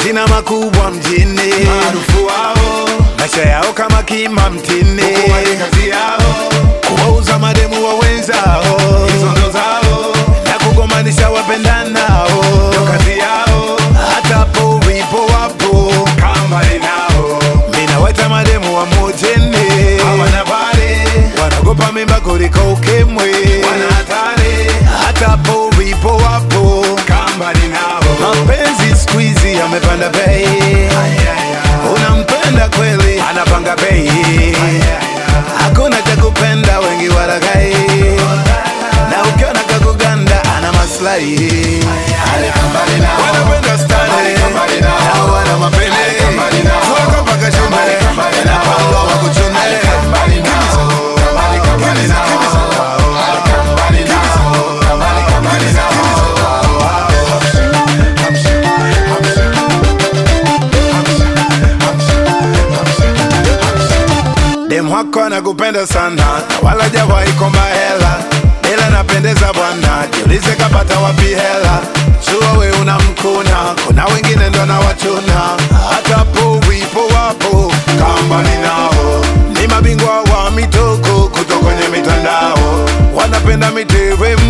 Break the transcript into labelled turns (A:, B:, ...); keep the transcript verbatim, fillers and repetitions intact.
A: majina makubwa mjini,
B: maarufu wao,
A: maisha yao kama kima mtini,
B: wale kazi yao,
A: kuwauza mademu wa wenzao,
B: hizo ndo zao,
A: na kugomanisha wapendanao,
B: ndo kazi yao,
A: hata po wipo wapo
B: kambali nao,
A: mina waita mademu wa mujini,
B: hawana bale,
A: wanagopa mimba kuliko ukimwi,
B: wana hatari,
A: hata po wipo wapo
B: kambali nao.
A: mapenzi squeezy yamepanda bei, unampenda kweli anapanga bei, hakuna cha kupenda wengi walagai, na ukiona kakuganda ana maslahi, wanapenda stare na wana mapende, soka paka shume napanga wakuchune. Dem wako anakupenda sana na wala jawahi komba hela, ila napendeza bwana, jiulize kapata wapi hela. Jua we unamkuna, kuna wengine ndo na wachuna, hata po wipo wapo kambani nao, ni mabingwa wa mitoko kutoka kwenye mitandao, wanapenda miteve